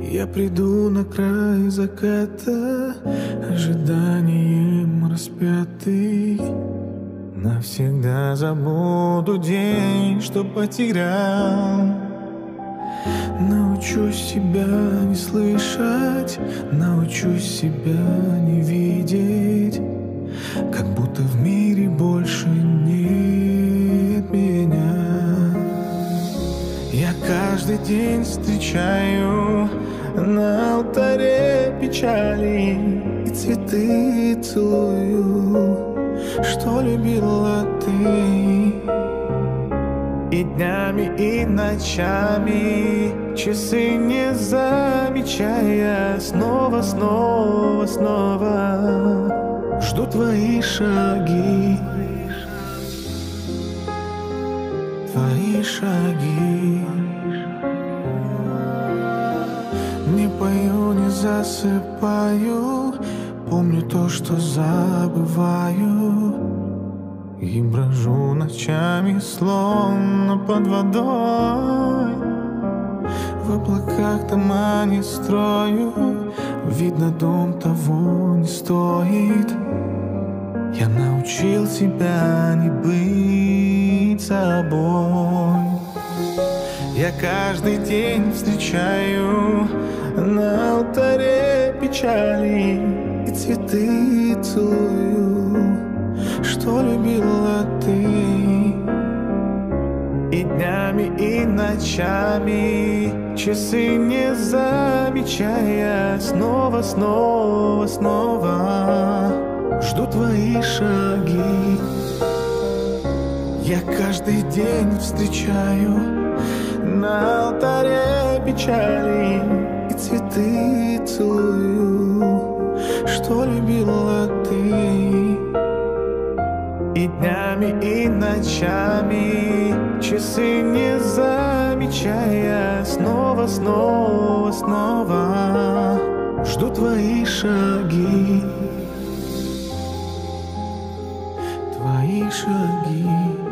Я приду на край заката, ожиданием распятый. Навсегда забуду день, что потерял. Научусь себя не слышать, научусь себя не видеть, как будто в мире больше нет меня. Я каждый день встречаю на алтаре печали и цветы целую, что любила ты. И днями, и ночами, часы не замечая, снова, снова, снова жду твои шаги, твои шаги. Не пою, не засыпаю, помню то, что забываю, и брожу ночами, словно под водой. В облаках дома не строю, видно, дом того не стоит. Я научил себя не быть собой. Я каждый день встречаю на алтаре печали и цветы целую, что любила ты. И днями, и ночами, часы не замечая, снова, снова, снова жду твои шаги. Я каждый день встречаю на алтаре печали и цветы целую, что любила ты. И днями, и ночами, часы не замечая, снова, снова, снова жду твои шаги, твои шаги.